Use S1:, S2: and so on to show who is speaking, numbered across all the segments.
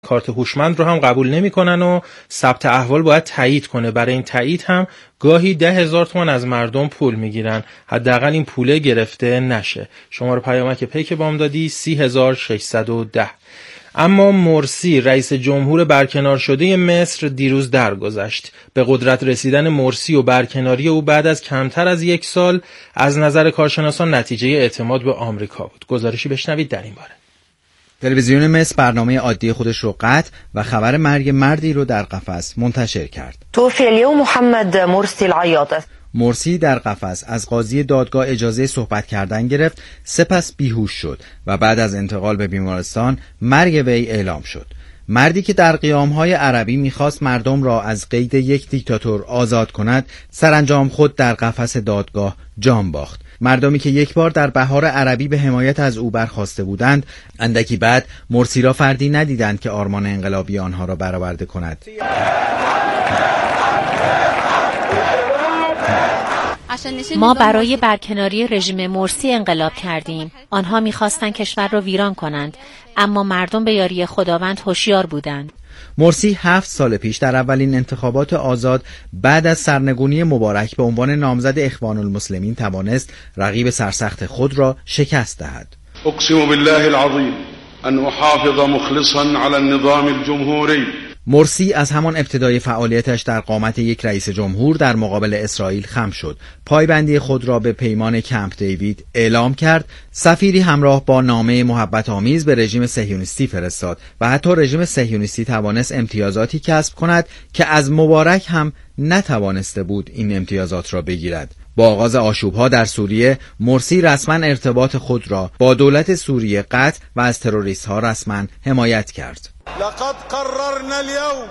S1: کارت هوشمند رو هم قبول نمی‌کنن و ثبت احوال باید تایید کنه. برای این تایید هم گاهی 10,000 تومان از مردم پول میگیرن، حداقل این پوله گرفته نشه. شماره پیامک پیک بامدادی 30,610. اما مرسی رئیس جمهور برکنار شده مصر دیروز درگذشت. به قدرت رسیدن مرسی و برکناری او بعد از کمتر از 1 سال از نظر کارشناسان نتیجه اعتماد به آمریکا بود. گزارشی بشنوید در این باره.
S2: تلویزیون مصر برنامه عادی خودش رو قطع و خبر مرگ مردی رو در قفس منتشر کرد.
S3: توفی اليوم محمد مرسی العیاط.
S2: مرسی در قفس از قاضی دادگاه اجازه صحبت کردن گرفت، سپس بیهوش شد و بعد از انتقال به بیمارستان مرگ وی اعلام شد. مردی که در قیام‌های عربی می‌خواست مردم را از قید یک دیکتاتور آزاد کند، سرانجام خود در قفس دادگاه جان باخت. مردمی که یک بار در بهار عربی به حمایت از او برخاسته بودند، اندکی بعد مرسی را فردی ندیدند که آرمان انقلابی آنها را برآورده کند.
S4: ما برای برکناری رژیم مرسی انقلاب کردیم. آنها می‌خواستند کشور را ویران کنند، اما مردم به یاری خداوند هوشیار بودند.
S2: مرسی 7 سال پیش در اولین انتخابات آزاد بعد از سرنگونی مبارک به عنوان نامزد اخوان المسلمین توانست رقیب سرسخت خود را شکست دهد.
S5: اقسم بالله العظیم ان احافظ مخلصا علی النظام الجمهوری.
S2: مرسی از همان ابتدای فعالیتش در قامت یک رئیس جمهور در مقابل اسرائیل خم شد. پایبندی خود را به پیمان کمپ دیوید اعلام کرد. سفیری همراه با نامه محبت آمیز به رژیم صهیونیستی فرستاد و حتی رژیم صهیونیستی توانست امتیازاتی کسب کند که از مبارک هم نتوانسته بود این امتیازات را بگیرد. با آغاز آشوب‌ها در سوریه، مرسی رسما ارتباط خود را با دولت سوریه قطع و از تروریست‌ها رسما حمایت کرد.
S6: لقد قررنا اليوم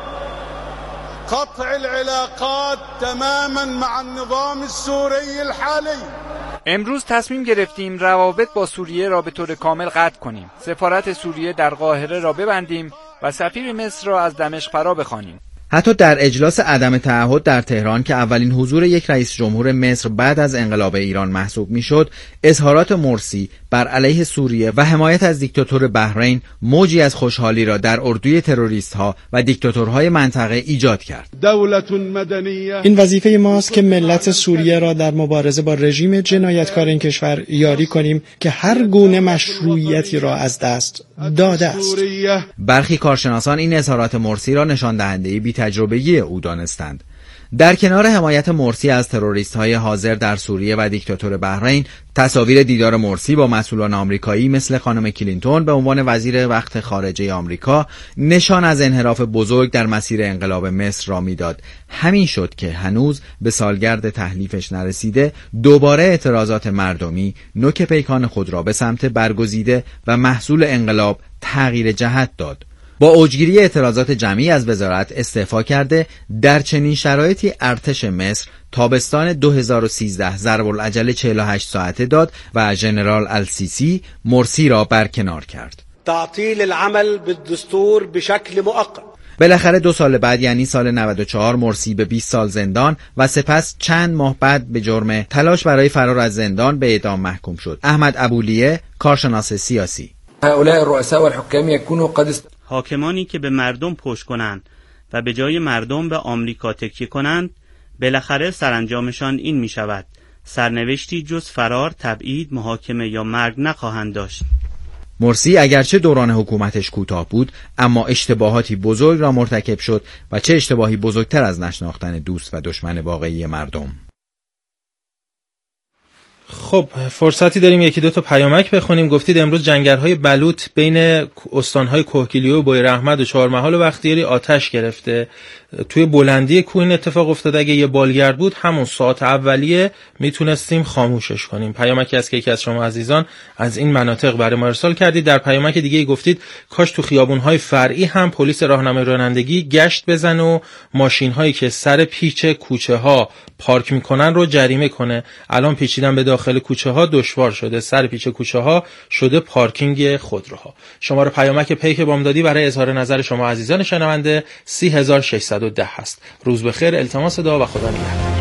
S6: قطع العلاقات تماما مع النظام السوري الحالي.
S7: امروز تصمیم گرفتیم روابط با سوریه را به طور کامل قطع کنیم. سفارت سوریه در قاهره را ببندیم و سفیر مصر را از دمشق فرا بخوانیم.
S2: حتی در اجلاس عدم تعهد در تهران که اولین حضور یک رئیس جمهور مصر بعد از انقلاب ایران محسوب میشد، اظهارات مرسی بر علیه سوریه و حمایت از دیکتاتور بحرین موجی از خوشحالی را در اردوی تروریست‌ها و دیکتاتورهای منطقه ایجاد کرد.
S6: دولت مدنیه.
S8: این وظیفه ماست که ملت سوریه را در مبارزه با رژیم جنایتکار این کشور یاری کنیم که هر گونه مشروعیتی را از دست داده است.
S2: برخی کارشناسان این اظهارات مرسی را نشان دهنده بی‌تجربگی او دانستند. در کنار حمایت مرسی از تروریست‌های حاضر در سوریه و دیکتاتور بحرین، تصاویر دیدار مرسی با مسئولان آمریکایی مثل خانم کلینتون به عنوان وزیر وقت خارجه آمریکا نشان از انحراف بزرگ در مسیر انقلاب مصر را میداد. همین شد که هنوز به سالگرد تحلیفش نرسیده، دوباره اعتراضات مردمی نوک پیکان خود را به سمت برگزیده و محصول انقلاب تغییر جهت داد. با اوجگیری اعتراضات جمعی از وزارت استعفا کرده، در چنین شرایطی ارتش مصر تابستان 2013 ضرب العجل 48 ساعته داد و ژنرال السیسی مرسی را برکنار کرد.
S9: تعطیل العمل بالدستور بشکل مؤقت.
S2: بالاخره 2 سال بعد یعنی سال 94 مرسی به 20 سال زندان و سپس چند ماه بعد به جرم تلاش برای فرار از زندان به اعدام محکوم شد. احمد ابولیه، کارشناس سیاسی:
S10: هؤلاء الرؤساء والحكام يكونوا قد
S11: حاکمانی که به مردم پشت کنند و به جای مردم به آمریکا تکیه کنند، بالاخره سرانجامشان این می شود: سرنوشتی جز فرار، تبعید، محاکمه یا مرگ نخواهند داشت.
S2: مرسی اگرچه دوران حکومتش کوتاه بود، اما اشتباهاتی بزرگ را مرتکب شد و چه اشتباهی بزرگتر از نشناختن دوست و دشمن واقعی مردم.
S1: خب فرصتی داریم یکی دو تا پیامک بخونیم. گفتید امروز جنگرهای بلوط بین استانهای کوهگیلویه و بویراحمد و چهارمحال و بختیاری آتش گرفته. توی بلندی کوه این اتفاق افتاده. اگه یه بالگرد بود همون ساعت اولیه میتونستیم خاموشش کنیم. پیامکی از که یکی از شما عزیزان از این مناطق برای ما ارسال کردید. در پیامک دیگه گفتید کاش تو خیابونهای فرعی هم پلیس راهنمای رانندگی گشت بزن و ماشین‌هایی که سر پیچ کوچه ها پارک میکنن رو جریمه کنه. الان پیچیدن به داخل کوچه ها دشوار شده، سر پیچ کوچه ها شده پارکینگ خودروها. شماره پیامک پیک بامدادی برای اظهار نظر شما عزیزان شنونده 3610 هست. روز بخیر، التماس دعا و خدا نگهدار.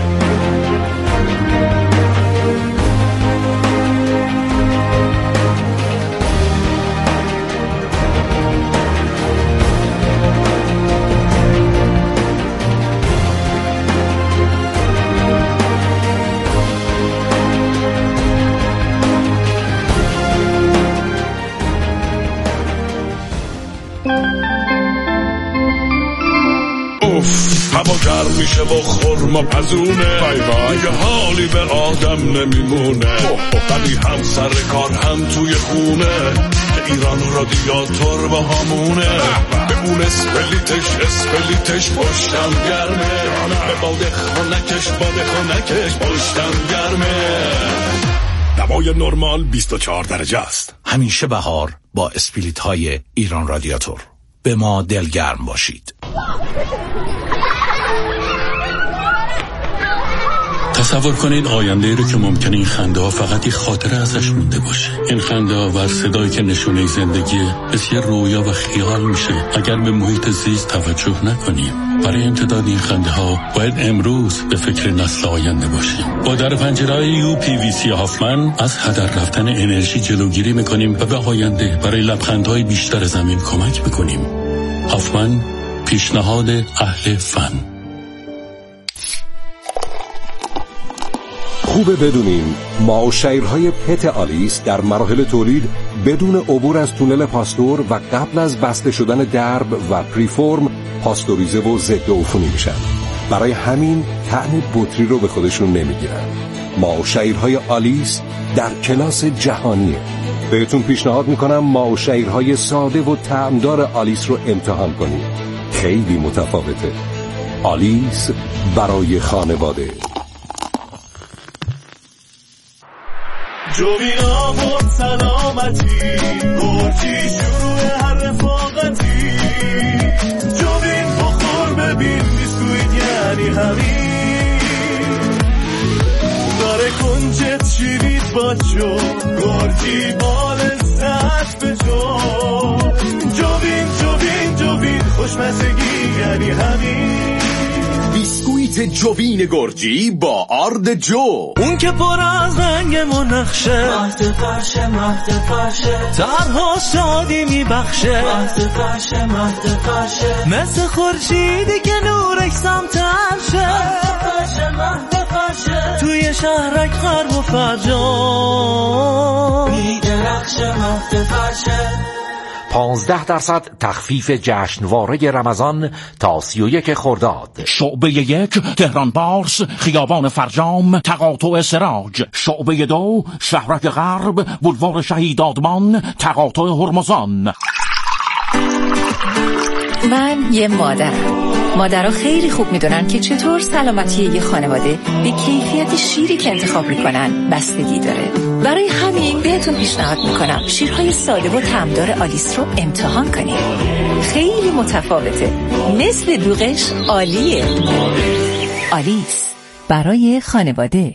S12: هوا گرم میشه با خورما پزونه دیگه حالی به آدم نمیمونه ولی هم سر کار هم توی خونه ایران رادیاتور با همونه به اون اسپلیتش پشتم گرمه به باد خونکش پشتم گرمه دوای نرمال 24 درجه است. همیشه بهار با اسپلیت های ایران رادیاتور. به ما دلگرم باشید.
S13: تصور کنید آینده رو که ممکنه این خنده ها فقط یک خاطره ازش مونده باشه. این خنده ها و صدایی که نشونه زندگیه مثل رویا و خیال میشه اگر به محیط زیست توجه نکنیم. برای امتداد این خنده ها باید امروز به فکر نسل آینده باشیم. با در پنجره‌های UPVC هافمن از هدر رفتن انرژی جلوگیری میکنیم و به آینده برای لبخندهای بیشتر زمین کمک میکنیم. هافمن، پیشنهاد اهل فن.
S14: خوبه بدونیم ماوشیرهای پت آلیس در مراحل تولید بدون عبور از تونل پاستور و قبل از بسته شدن درب و پریفورم پاستوریزه و ضد عفونی میشن. برای همین طعم بطری رو به خودشون نمیگیرن. ماوشیرهای آلیس در کلاس جهانیه. بهتون پیشنهاد میکنم ماوشیرهای ساده و طعمدار آلیس رو امتحان کنید. خیلی متفاوته. آلیس برای خانواده.
S15: جوینا بود سلامتی گرچی شروع هر رفاقتی جوین بخور ببین بیسکویت یعنی همین داره کنجت شیرید باچو گرچی بال ساعت به جو جوین خوشمزگی یعنی همین
S16: بیسکویت جوین گرجی با آرد جو،
S15: اون که پر از رنگ و نقشه مهد فرشه تنها شادی میبخشه مهد فرشه مثل خورشیدی که نورش سمترشه مهد فرشه توی شهرک غرب و فرجام میدرخشه مهد فرشه.
S17: 15% تخفیف جشنواره رمضان تا 31 خرداد.
S18: شعبه 1 تهران بارس خیابان فرجام تقاطع سراج. شعبه 2 شهرک غرب بولوار شهید آدمان تقاطع هرمزان.
S19: من یه مادرها خیلی خوب میدونن که چطور سلامتی یه خانواده به کیفیت شیری که انتخاب میکنن بستگی داره. برای همین بهتون پیشنهاد میکنم شیرهای ساده و طعمدار آلیس رو امتحان کنید. خیلی متفاوته، مثل دوغش عالیه. آلیس برای خانواده.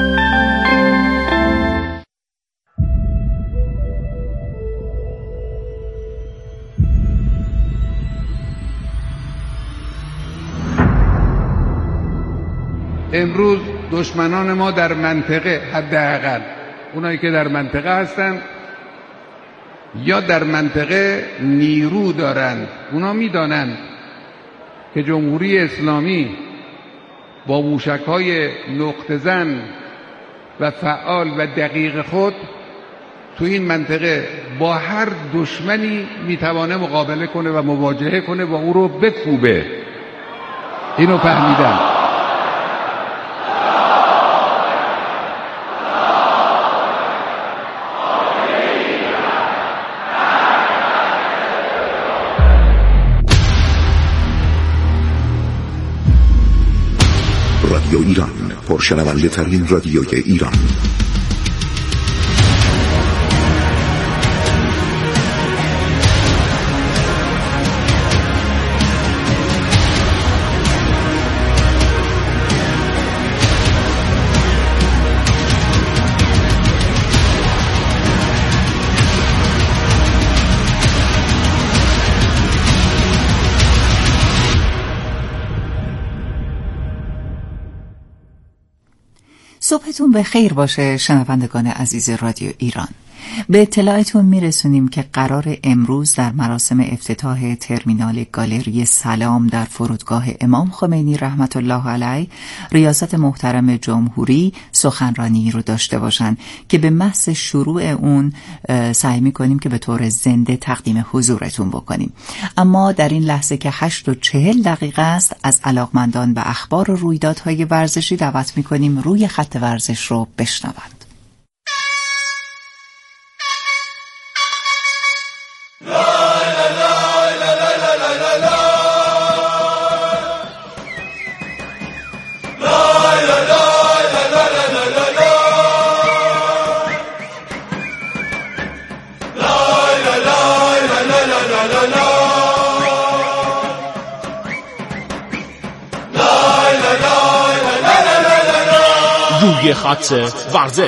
S20: امروز دشمنان ما در منطقه، حداقل اونایی که در منطقه هستن یا در منطقه نیرو دارن، اونا میدانن که جمهوری اسلامی با موشک‌های نقطه زن و فعال و دقیق خود تو این منطقه با هر دشمنی میتوانه مقابله کنه و مواجهه کنه و او رو بکوبه. اینو فهمیدن.
S21: رادیو ایران، پرشنونده ترین رادیوی ایران.
S19: صبحتون به خیر باشه شنوندگان عزیز رادیو ایران.
S3: به اطلاعتون میرسونیم که قرار امروز در مراسم افتتاح ترمینال گالری سلام در فرودگاه امام خمینی رحمت الله علیه ریاست محترم جمهوری سخنرانی رو داشته باشن که به محض شروع اون سعی میکنیم که به طور زنده تقدیم حضورتون بکنیم. اما در این لحظه که 8:40 است از علاقمندان به اخبار و رویدادهای ورزشی دعوت میکنیم روی خط ورزش رو بشنوند.
S18: روی خط ورزش.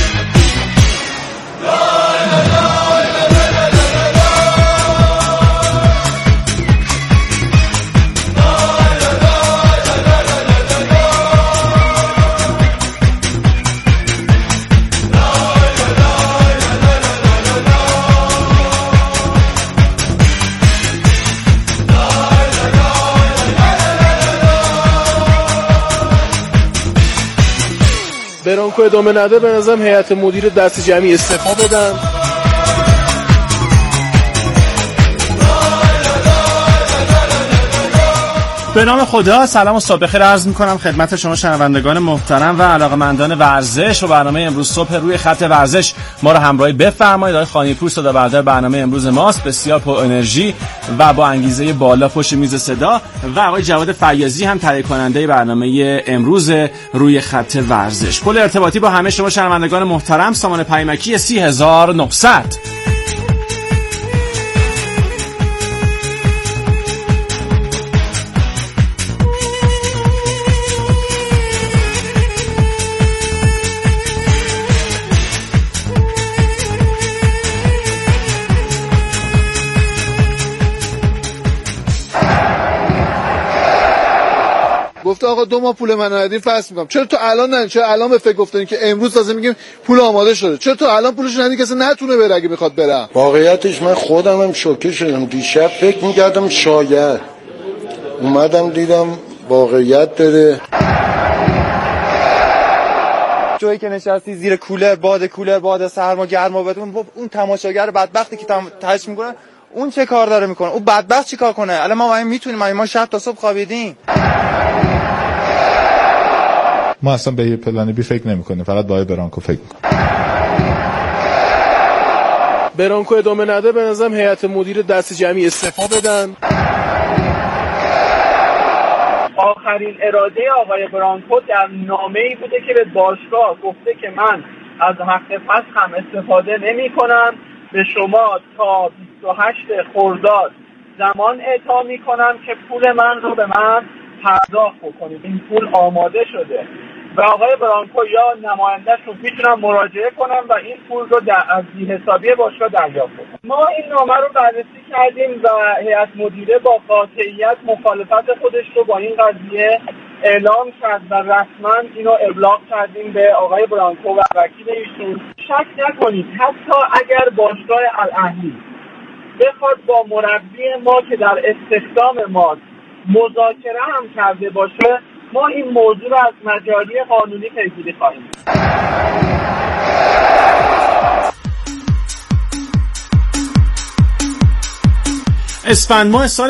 S22: برانکو ادامه نده، به نظرم هیئت مدیره دست جمعی استعفا بدن.
S23: به نام خدا، سلام و صبح بخیر عرض می‌کنم خدمت شما شنوندگان محترم و علاقه‌مندان ورزش و برنامه امروز صبح روی خط ورزش. ما رو همراهی بفرمایید. آقای خانی‌پور صدابردار برنامه امروز ماست، بسیار پر انرژی و با انگیزه بالا پشت میز صدا، و آقای جواد فیاضی هم تهیه کننده برنامه امروز روی خط ورزش. کل ارتباطی با همه شما شنوندگان محترم، سامان پیمکی 30900.
S22: گفته آقا 2 ماه پول من ندید فصل میکنم. چرا تو الان نه؟ چرا الان به فکر گفتین که امروز تازه میگیم پول آماده شده؟ چرا تو الان پولش ندید کسی نتونه بره اگه میخواد بره؟
S24: واقعیتش من خودم هم شوکه شدم. دیشب فکر میکردم شاید، اومدم دیدم واقعیت داره.
S25: جایی که نشستی زیر کولر باد سرما گرما بهتون، اون تماشاگر بدبختی که تاش میکنه اون چه کار داره میکنه؟ اون بدبخت چی کار کنه؟ الان ما میتونیم، ما شب تا صبح خوابیدیم.
S26: ما اصلا به یه پلن بی فکر نمی‌کنیم، فقط با برانکو فکر می‌کنیم.
S22: برانکو ادامه نده، به نظرم هیئت مدیره دست جمعی استعفا بدن.
S27: آخرین اراده آقای برانکو در نامه‌ای بوده که به باشگاه گفته که من از حق فسخم استفاده نمی‌کنم، به شما تا 28 خرداد زمان اعطا می‌کنم که پول من رو به من پرداخت بکنید. این پول آماده شده و آقای برانکو یا نماینده‌شون میتونن مراجعه کنن و این پول رو از بی‌حسابی باشگاه دریافت کنن. ما این نامه رو بررسی کردیم و هیئت مدیره با قاطعیت مخالفت خودش رو با این قضیه اعلام کرد و رسما اینو ابلاغ کردیم به آقای برانکو و وکیل ایشون. شک نکنید حتی اگر باشگاه الاهلی بخواد با مربی ما که در استخدام ما مذاکره هم کرده باشه، ما این موضوع رو از مجاری قانونی پیگیری خواهیم.
S23: اسفند ماه سال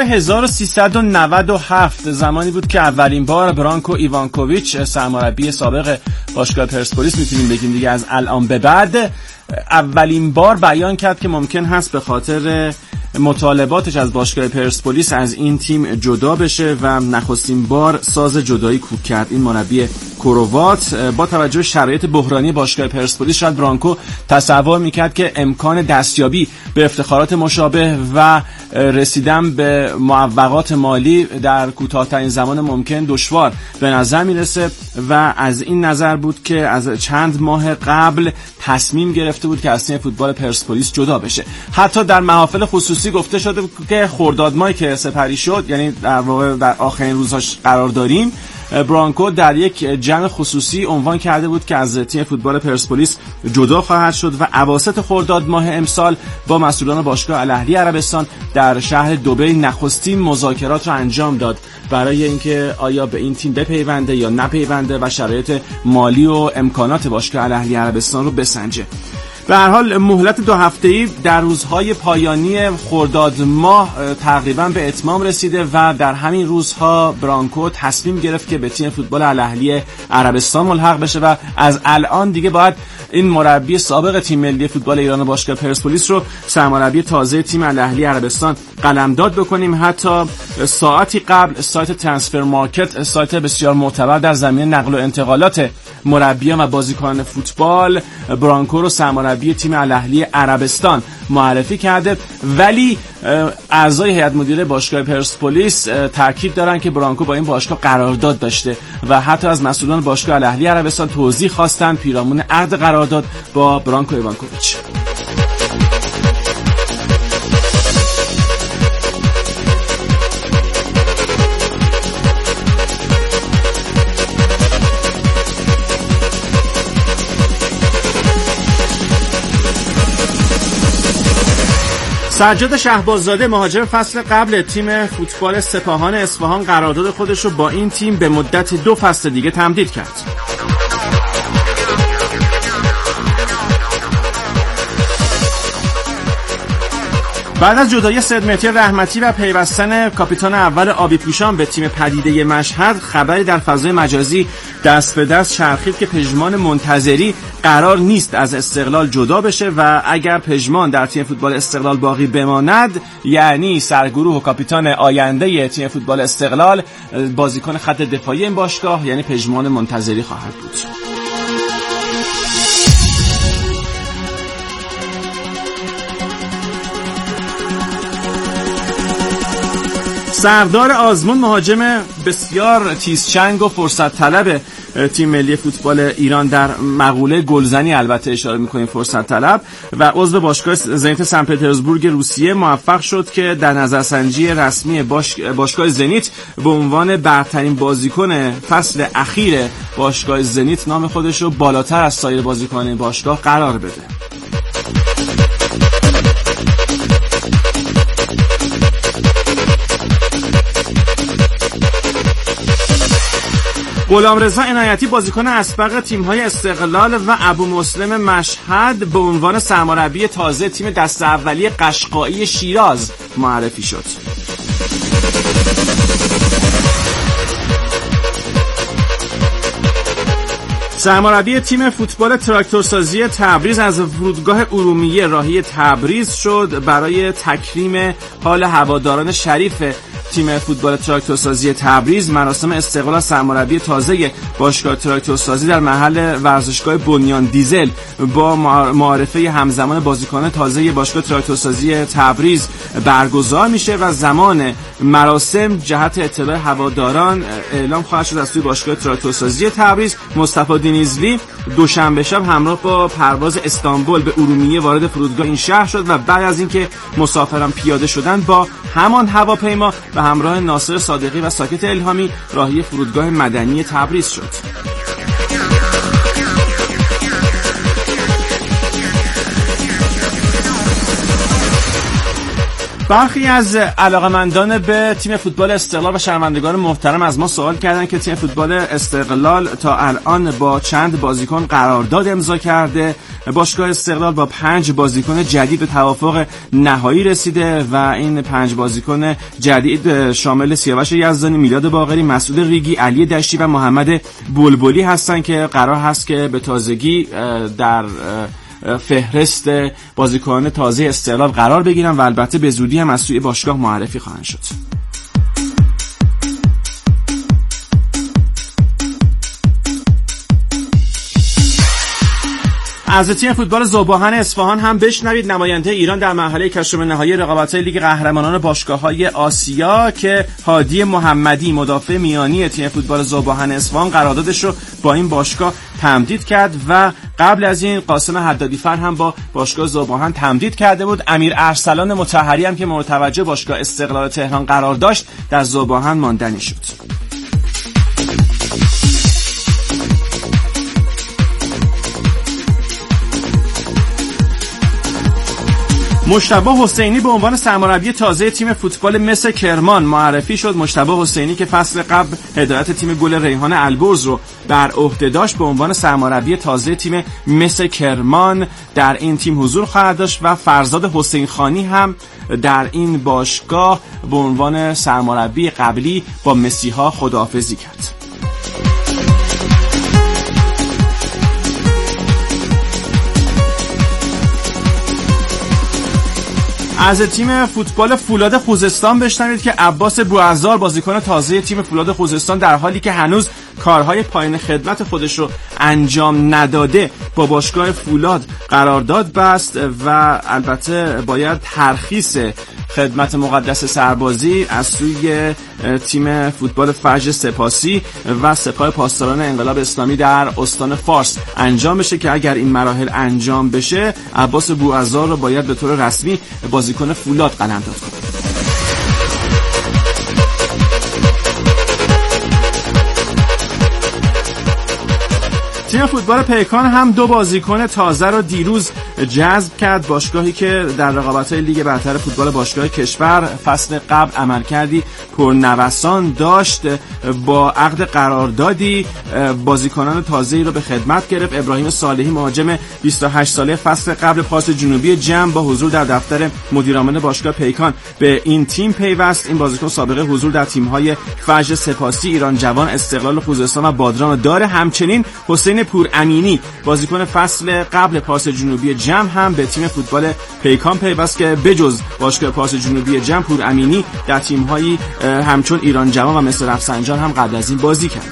S23: 1397 زمانی بود که اولین بار برانکو ایوانکوویچ سرمربی سابق باشگاه پرسپولیس، میتونیم بگیم دیگه از الان به بعد، اولین بار بیان کرد که ممکن هست به خاطر مطالباتش از باشگاه پرسپولیس از این تیم جدا بشه و نخستین بار ساز جدایی کوک کرد. این مربی کروات با توجه به شرایط بحرانی باشگاه پرسپولیس شاید برانکو تصور میکرد که امکان دستیابی به افتخارات مشابه و رسیدن به معوقات مالی در کوتاه‌ترین زمان ممکن دشوار به نظر میرسه و از این نظر بود که از چند ماه قبل تصمیم گرفته بود که از تیم فوتبال پرسپولیس جدا بشه. حتی در محافل خصوصی گفته شده که خرداد ماهی که سپری شد، یعنی در واقع در آخرین روزهاش قرار داریم، برانکو در یک جمع خصوصی عنوان کرده بود که از تیم فوتبال پرسپولیس جدا خواهد شد و اواسط خرداد ماه امسال با مسئولان باشگاه الاهلی عربستان در شهر دبی نخستین مذاکرات را انجام داد برای اینکه آیا به این تیم بپیونده یا نپیونده و شرایط مالی و امکانات باشگاه الاهلی عربستان رو بسنجه. به هر حال مهلت 2 هفته‌ای در روزهای پایانی خرداد ماه تقریبا به اتمام رسیده و در همین روزها برانکو تصمیم گرفت که به تیم فوتبال الاهلی عربستان ملحق بشه و از الان دیگه باید این مربی سابق تیم ملی فوتبال ایران و باشگاه پرسپولیس رو سرمربی تازه تیم الاهلی عربستان قلمداد بکنیم. حتی ساعتی قبل سایت ترانسفر مارکت، سایت بسیار معتبر در زمینه نقل و انتقالات مربیان و بازیکنان فوتبال، برانکو رو سرمربی تیم الاهلی عربستان معرفی کرده، ولی اعضای هیئت مدیره باشگاه پرسپولیس تاکید دارن که برانکو با این باشگاه قرارداد داشته و حتی از مسئولان باشگاه الاهلی عربستان توضیح خواستن پیرامون عقد قرارداد با برانکو ایوانکوویچ. سجاد شهباززاده مهاجم فصل قبل تیم فوتبال سپاهان اصفهان قرارداد خودش رو با این تیم به مدت 2 فصل دیگه تمدید کرد. بعد از جدایی سید مهدی رحمتی و پیوستن کاپیتان اول آبی پوشان به تیم پدیده مشهد، خبری در فضای مجازی دست به دست چرخید که پژمان منتظری قرار نیست از استقلال جدا بشه و اگر پژمان در تیم فوتبال استقلال باقی بماند، یعنی سرگروه و کاپیتان آینده تیم فوتبال استقلال بازیکن خط دفاعی این باشگاه یعنی پژمان منتظری خواهد بود. سردار آزمون مهاجم بسیار تیزچنگ و فرصت طلب تیم ملی فوتبال ایران، در مقوله گلزنی البته اشاره می‌کنیم فرصت طلب، و عضو باشگاه زنیت سن پترزبورگ روسیه موفق شد که در نظرسنجی رسمی باشگاه زنیت به عنوان برترین بازیکن فصل اخیر باشگاه زنیت نام خودش رو بالاتر از سایر بازیکنان باشگاه قرار بده. غلامرضا عنایتی بازیکن اسبق تیم‌های استقلال و ابو مسلم مشهد به عنوان سرمربی تازه تیم دسته اولیه قشقایی شیراز معرفی شد. سرمربی تیم فوتبال تراکتورسازی تبریز از فرودگاه ارومیه راهی تبریز شد. برای تکریم حال هواداران شریف تیم فوتبال تراکتورسازی تبریز مراسم استقبال سرمربی تازه باشگاه تراکتورسازی در محل ورزشگاه بنیان دیزل با معارفه همزمان بازیکنان تازه باشگاه تراکتورسازی تبریز برگزار میشه و زمان مراسم جهت اطلاع هواداران اعلام خواهد شد از سوی باشگاه تراکتورسازی تبریز. مصطفی دینیزلی دوشنبه شب همراه با پرواز استانبول به ارومیه وارد فرودگاه این شهر شد و بعد از اینکه مسافران پیاده شدن با همان هواپیما به همراه ناصر صادقی و ساکت الهامی راهی فرودگاه مدنی تبریز شد. برخی از علاقمندان به تیم فوتبال استقلال و شنوندگان محترم از ما سوال کردن که تیم فوتبال استقلال تا الان با چند بازیکن قرارداد امضا کرده. باشگاه استقلال با 5 بازیکن جدید به توافق نهایی رسیده و این 5 بازیکن جدید شامل سیاوش یزدانی، میلاد باقری، مسعود ریگی، علی دشتی و محمد بلبلی هستند که قرار هست که به تازگی در فهرست بازیکنان تازه استقلال قرار بگیرن و البته به زودی هم از سوی باشگاه معرفی خواهند شد. از تیم فوتبال ذوب‌آهن اصفهان هم بشنوید نماینده ایران در مرحله کشف نهایی رقابت‌های لیگ قهرمانان باشگاه‌های آسیا که هادی محمدی مدافع میانی تیم فوتبال ذوب‌آهن اصفهان قراردادش رو با این باشگاه تمدید کرد و قبل از این قاسم حدادی‌فر هم با باشگاه ذوب‌آهن تمدید کرده بود. امیر ارسلان مطهری هم که متوجه باشگاه استقلال تهران قرار داشت در ذوب‌آهن ماندنی شد. مجتبی حسینی به عنوان سرمربی تازه تیم فوتبال مس کرمان معرفی شد. مجتبی حسینی که فصل قبل هدایت تیم گل ریحان البرز رو بر عهده داشت به عنوان سرمربی تازه تیم مس کرمان در این تیم حضور خواهد داشت و فرزاد حسین خانی هم در این باشگاه به عنوان سرمربی قبلی با مسیحا خداحافظی کرد. از تیم فوتبال فولاد خوزستان بشنوید که عباس بوعزار بازیکن تازه تیم فولاد خوزستان در حالی که هنوز کارهای پایان خدمت خودش رو انجام نداده با باشگاه فولاد قرارداد بست و البته باید ترخیص خدمت مقدس سربازی از سوی تیم فوتبال فجر سپاسی و سپاه پاسداران انقلاب اسلامی در استان فارس انجام بشه که اگر این مراحل انجام بشه عباس بوعزار رو باید به طور رسمی بازیکن فولاد قلمداد کنه. تیم فوتبال پیکان هم 2 بازیکن تازه رو دیروز جذب کرد. باشگاهی که در رقابت‌های لیگ برتر فوتبال باشگاه کشور فصل قبل عملکردی پرنوسان داشت، با عقد قراردادی بازیکنان تازه‌ای رو به خدمت گرفت. ابراهیم صالحی مهاجم 28 ساله فصل قبل پاس جنوبی جمع با حضور در دفتر مدیرعامل باشگاه پیکان به این تیم پیوست. این بازیکن سابقه حضور در تیم‌های فجر سپاسی، ایران جوان، استقلال خوزستان و بادران داره. همچنین حسین پور امینی بازیکن فصل قبل پاس جنوبی جمع هم به تیم فوتبال پیکان پیوست که بجز باشگاه پاس جنوبی جمع پور امینی در تیم‌هایی همچون ایران جوان و مصر رفسنجان هم قبل از این بازی کرد.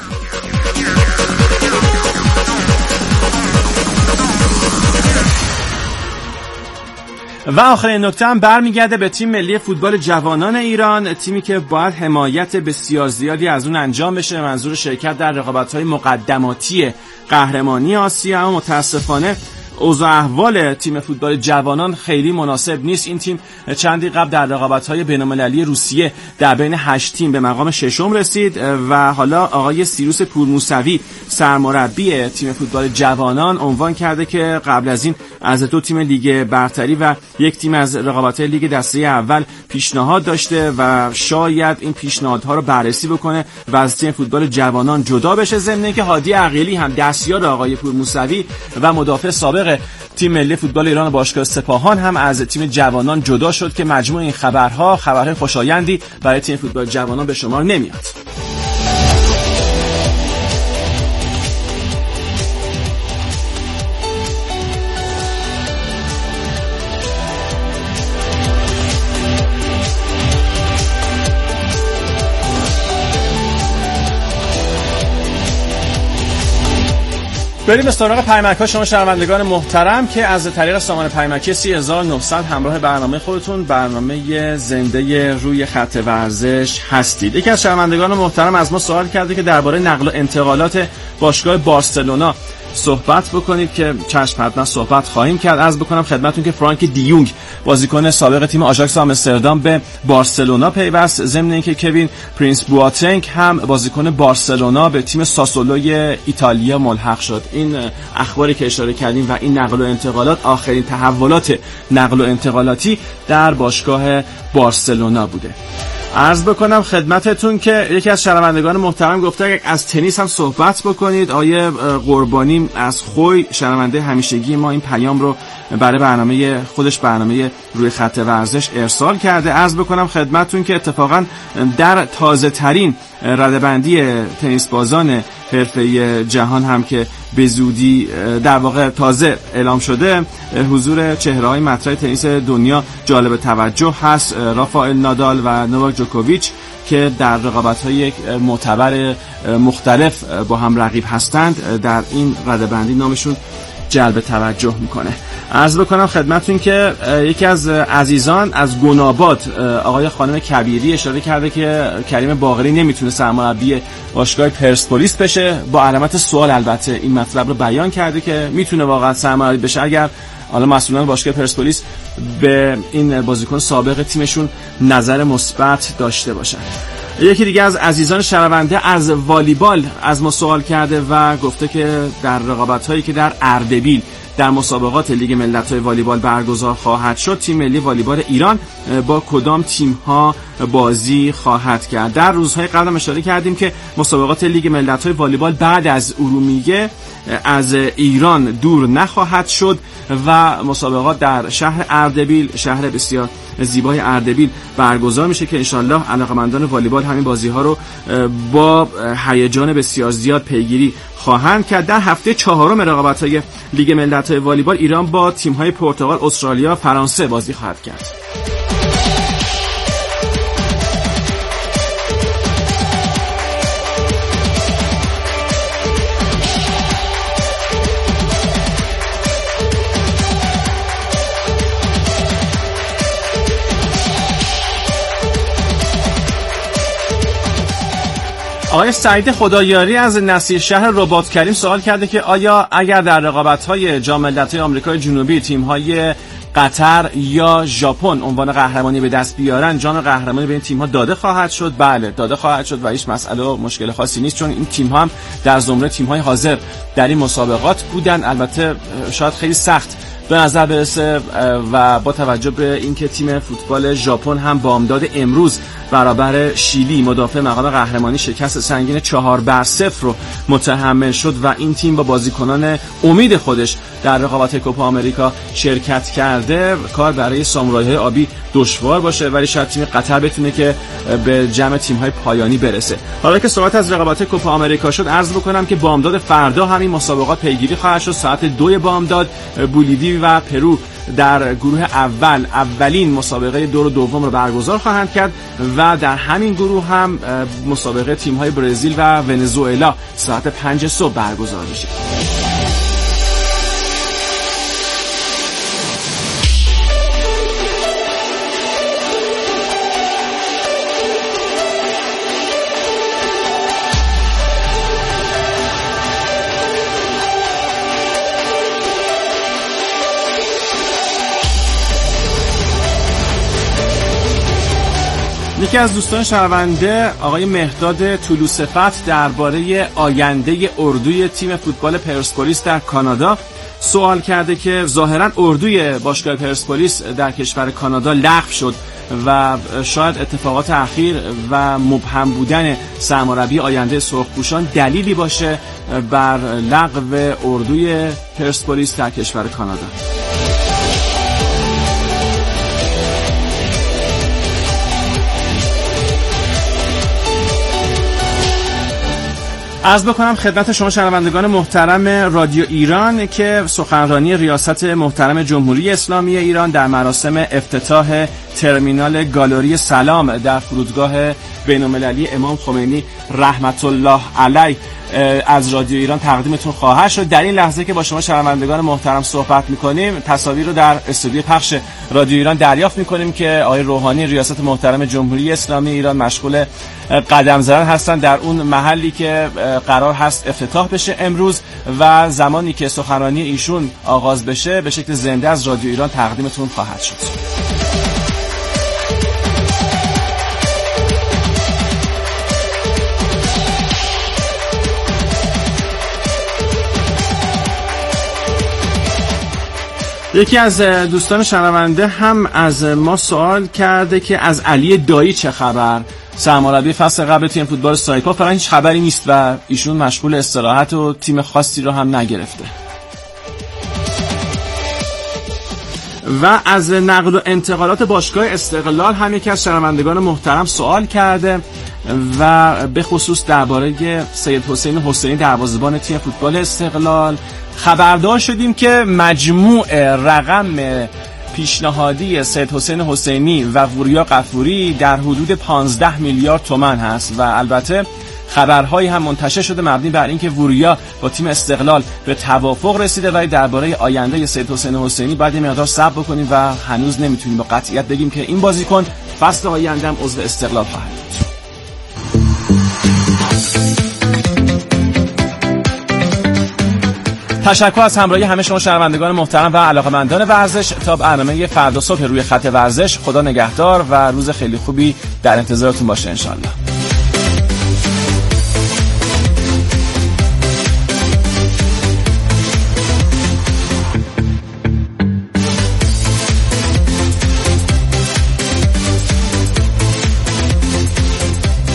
S23: و آخرین نکته هم برمیگرده به تیم ملی فوتبال جوانان ایران، تیمی که باید حمایت بسیار زیادی از اون انجام بشه منظور شرکت در رقابت‌های مقدماتی قهرمانی آسیا، اما متاسفانه اوضاع احوال تیم فوتبال جوانان خیلی مناسب نیست. این تیم چندی قبل در رقابت‌های بین‌المللی روسیه در بین 8 تیم به مقام ششم رسید و حالا آقای سیروس پورموسوی سرمربی تیم فوتبال جوانان عنوان کرده که قبل از این از 2 تیم لیگ برتری و 1 تیم از رقابت‌های لیگ دسته اول پیشنهاد داشته و شاید این پیشنهادها رو بررسی بکنه و از تیم فوتبال جوانان جدا بشه. ضمن اینکه هادی عقیلی هم دستیار آقای پورموسوی و مدافع سابق تیم ملی فوتبال ایران و باشگاه سپاهان هم از تیم جوانان جدا شد که مجموع این خبرهای خوشایندی برای تیم فوتبال جوانان به شمار نمیاد. بریم به سراغ پیامک‌ها شما شنوندگان محترم که از طریق سامان پیامکی 3900 همراه برنامه خودتون، برنامه زنده روی خط ورزش هستید. یکی از شنوندگان محترم از ما سوال کرده که درباره نقل و انتقالات باشگاه بارسلونا صحبت بکنید که چشم حتما صحبت خواهیم کرد. عرض بکنم خدمتتون که فرانک دیونگ بازیکن سابق تیم آژاکس آمستردام به بارسلونا پیوست، ضمن اینکه کوین پرینس بواتنگ هم بازیکن بارسلونا به تیم ساسولوی ایتالیا ملحق شد. این اخباری که اشاره کردیم و این نقل و انتقالات آخرین تحولات نقل و انتقالاتی در باشگاه بارسلونا بوده. عرض بکنم خدمتتون که یکی از شنوندگان محترم گفته از تنیس هم صحبت بکنید. آیه قربانی از خوی شنونده همیشگی ما این پیام رو برای برنامه خودش، برنامه روی خط ورزش ارسال کرده. عرض بکنم خدمتتون که اتفاقا در تازه ترین رده‌بندی تنیس بازان حرفه‌ای جهان هم که به زودی در واقع تازه اعلام شده، حضور چهره‌های مطرح تنیس دنیا جالب توجه هست. رافائل نادال و نوواک جوکوویچ که در رقابت‌های معتبر مختلف با هم رقیب هستند، در این رده‌بندی نامشون جلب توجه میکنه. عرض بکنم خدمتتون که یکی از عزیزان از گناباد آقای خانم کبیری اشاره کرده که کریم باقری نمیتونه سرمربی باشگاه پرسپولیس بشه. با علامت سوال البته این مطلب رو بیان کرده که میتونه واقعا سرمربی بشه اگر حالا مسئولان باشگاه پرسپولیس به این بازیکن سابق تیمشون نظر مثبت داشته باشن. یکی دیگه از عزیزان شنونده از والیبال از ما سوال کرده و گفته که در رقابت‌هایی که در اردبیل در مسابقات لیگ ملت‌های والیبال برگزار خواهد شد، تیم ملی والیبال ایران با کدام تیم‌ها بازی خواهد کرد. در روزهای قبل اشاره کردیم که مسابقات لیگ ملت‌های والیبال بعد از ارومیه از ایران دور نخواهد شد و مسابقات در شهر اردبیل، شهر بسیار زیبای اردبیل برگزار میشه که انشالله علاقه‌مندان والیبال همین بازی‌ها رو با هیجان بسیار زیاد پیگیری خواهند کرد. در هفته چهارم رقابت‌های لیگ ملت‌های والیبال ایران با تیم‌های پرتغال، استرالیا، فرانسه بازی خواهد کرد. آقای سعید خدایاری از نصیر شهر رباط کریم سوال کرده که آیا اگر در رقابت‌های جام ملت‌های آمریکای جنوبی تیم‌های قطر یا ژاپن عنوان قهرمانی به دست بیارن، جام قهرمانی به این تیم‌ها داده خواهد شد؟ بله، داده خواهد شد و هیچ مسئله و مشکل خاصی نیست، چون این تیم‌ها هم در زمره تیم‌های حاضر در این مسابقات بودن. البته شاید خیلی سخت به نظر برسه و با توجه به اینکه تیم فوتبال ژاپن هم بامداد امروز برابر شیلی مدافع مقام قهرمانی شکست سنگین 4-0 رو متحمل شد و این تیم با بازیکنان امید خودش در رقابت کوپا آمریکا شرکت کرده، کار برای سامورای‌های آبی دشوار باشه، ولی شاید تیم قطر بتونه که به جمع تیم‌های پایانی برسه. حالا که صحبت از رقابت کوپا آمریکا شد، عرض بکنم که بامداد فردا همین مسابقات پیگیری خواهد شد. ساعت 2 بامداد بولیوی و پرو در گروه اول اولین مسابقه دور دوم رو برگزار خواهند کرد و در همین گروه هم مسابقه تیم‌های برزیل و ونزوئلا ساعت 5 صبح برگزار میشه. یکی از دوستان شنونده آقای مهداد طلوصفت درباره آینده اردوی تیم فوتبال پرسپولیس در کانادا سوال کرده که ظاهراً اردوی باشگاه پرسپولیس در کشور کانادا لغو شد و شاید اتفاقات اخیر و مبهم بودن سرمربی آینده سرخپوشان دلیلی باشه بر لغو اردوی پرسپولیس در کشور کانادا. عرض بکنم خدمت شما شنوندگان محترم رادیو ایران که سخنرانی ریاست محترم جمهوری اسلامی ایران در مراسم افتتاح ترمینال گالری سلام در فرودگاه بین‌المللی امام خمینی رحمت الله علیه از رادیو ایران تقدیمتون خواهد شد. در این لحظه که با شما شنوندگان محترم صحبت می‌کنیم، تصاویر رو در استودیو پخش رادیو ایران دریافت می‌کنیم که آقای روحانی ریاست محترم جمهوری اسلامی ایران مشغول قدم زدن هستن در اون محلی که قرار هست افتتاح بشه امروز و زمانی که سخنرانی ایشون آغاز بشه به شکل زنده از رادیو ایران تقدیمتون خواهد شد. یکی از دوستان شنونده هم از ما سوال کرده که از علی دایی چه خبر؟ سرمربی فصل قبل تیم فوتبال سایپا فعلا هیچ خبری نیست و ایشون مشغول استراحت و تیم خاصی رو هم نگرفته. و از نقل و انتقالات باشگاه استقلال هم یکی از شنوندگان محترم سوال کرده و به خصوص درباره سید حسین حسینی دروازه‌بان تیم فوتبال استقلال خبردار شدیم که مجموع رقم پیشنهادی سید حسین حسینی و وریا غفوری در حدود 15 میلیارد تومان هست و البته خبرهایی هم منتشر شده مبنی بر اینکه وریا با تیم استقلال به توافق رسیده ولی درباره آینده سید حسین حسینی باید یه مقدار صبر بکنیم و هنوز نمیتونیم با قطعیت بگیم که این بازیکن فصل آینده هم عضو استقلال خواهد بود. تشکر از همراهی همه شما شنوندگان محترم و علاقه‌مندان ورزش. تا برنامه فردا صبح روی خط ورزش، خدا نگهدار و روز خیلی خوبی در انتظارتون باشه انشالله.